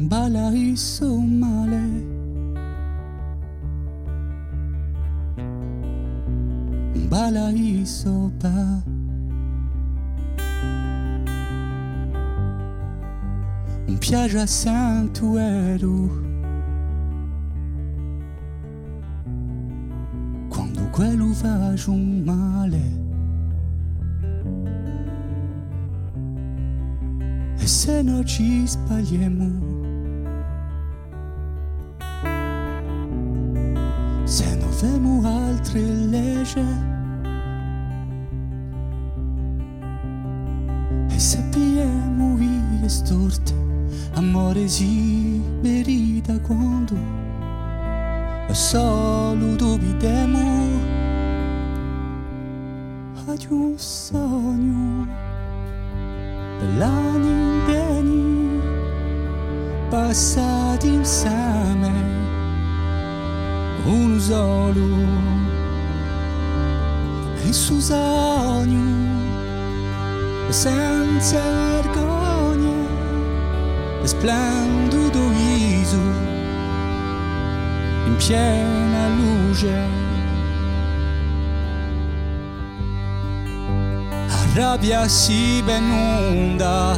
balla isso male, balla isso pa. Un piaggio a santuario quando quello fa un male. E se non ci sbagliamo, se non vemo altre leggi, e se pigliamo vie storte, amore si merita quando solo dubitiamo ad un sogno dell'anni passati insieme, uno solo il suo sogno senza vergogna, splendido viso in piena luce. Rabbia si benunda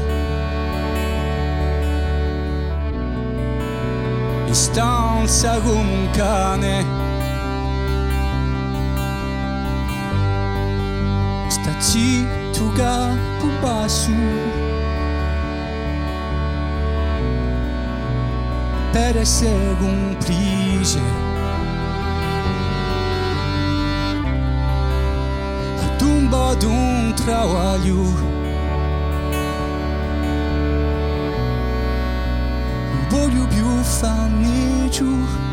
in stanza come un cane, sta zitto capo basso per essere complice. Tumba d'un trabalho, non voglio più fanneggio,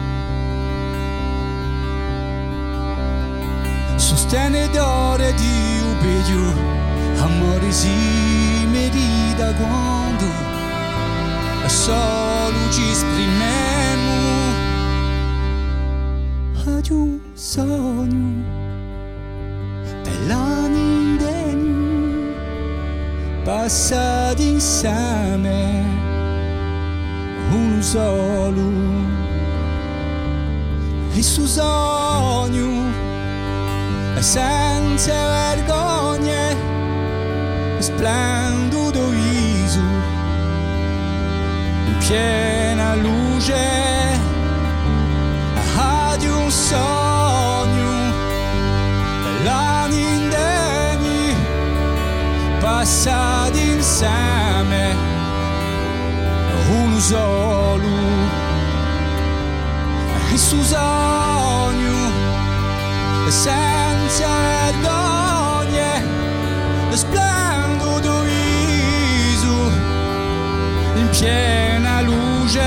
sostenitore di ubbedio, amore si merita quando solo ci esprimiamo ad un sogno. L'anni indegni passati insieme, uno solo il suo sogno senza vergogna, splendido viso in piena luce ad un sogno. L'anni indegni passati insieme, uno solo il suo sogno senza vergogna, splendido viso in piena luce.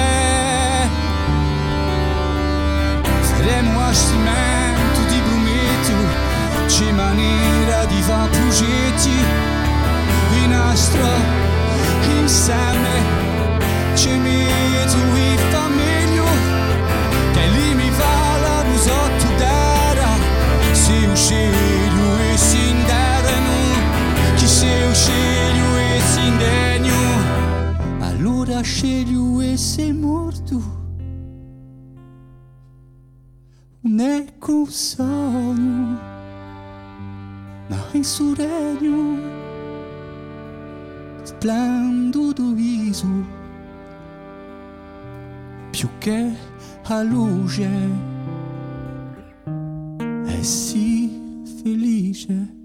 Saremo a cimento di prometto, c'è maniera di fare progetti, il nostro insieme, c'è mezzo e fa meglio, che lì mi fa la busotto d'era, se io sceglio e si inderano, chi se io sceglio e si indegno, allora sceglio e sei morto. Un ecco sogno, ma in suo regno splendido viso, più che a luce, e sì felice.